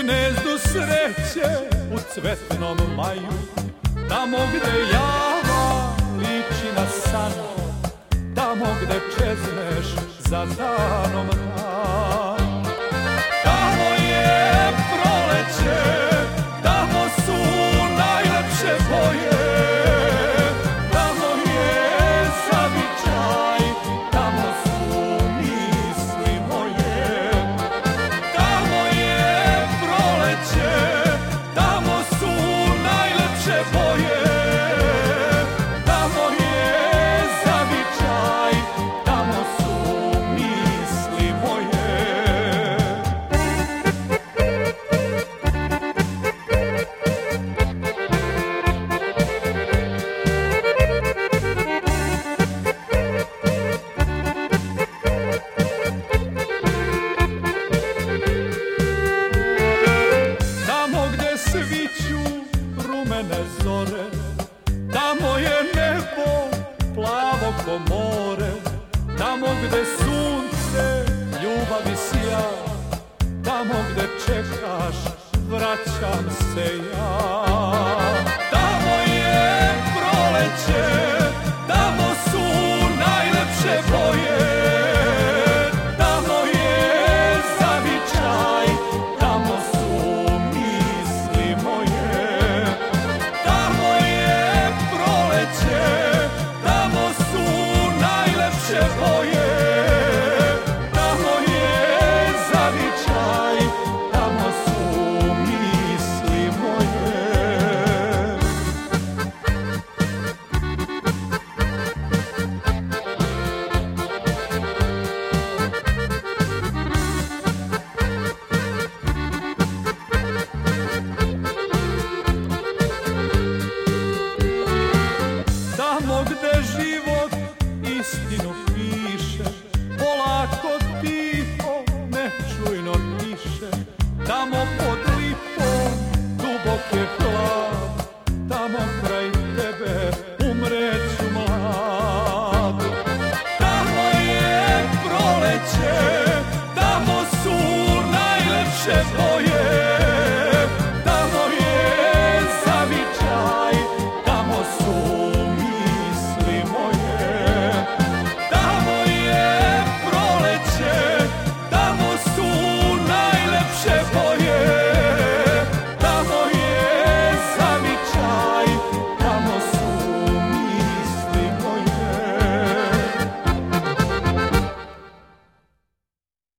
gnezdu sreće u cvetnom maju, tamo gde java liči na san, tamo gde čezneš za danom dan. Tamo je proleće, tamo su najlepše boje, tamo je zavičaj, tamo su misli moje. Tamo je proleće, tamo su najlepše boje, tamo je zavičaj, tamo su misli moje. Tamo gde sviću rumene zore, tamo je nebo plavo ko more, tamo gde sunce ljubavi sja, tamo gde čekaš vraćam se ja.